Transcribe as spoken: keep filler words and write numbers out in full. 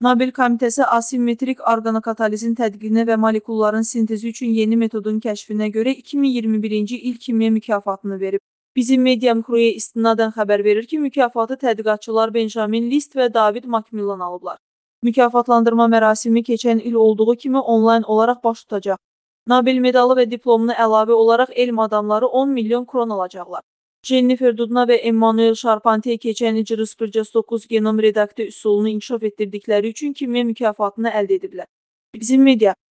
Nobel Komitəsi asimetrik orqanokatalizin tədqiqinə və molekulların sintezi üçün yeni metodun kəşfinə görə iki min iyirmi birinci il kimya mükafatını verib. Bizim Media Microya istinadən xəbər verir ki, mükafatı tədqiqatçılar Benjamin List və David Macmillan alıblar. Mükafatlandırma mərasimi keçən il olduğu kimi onlayn olaraq baş tutacaq. Nobel medalı və diplomuna əlavə olaraq elm adamları on milyon kron alacaqlar. Jennifer Doudna və Emmanuel Charpentier keçən il CRISPR-Cas dokuz genom redaktə üsulunu inkişaf etdirdikləri üçün kimya mükafatını əldə ediblər. Bizim Media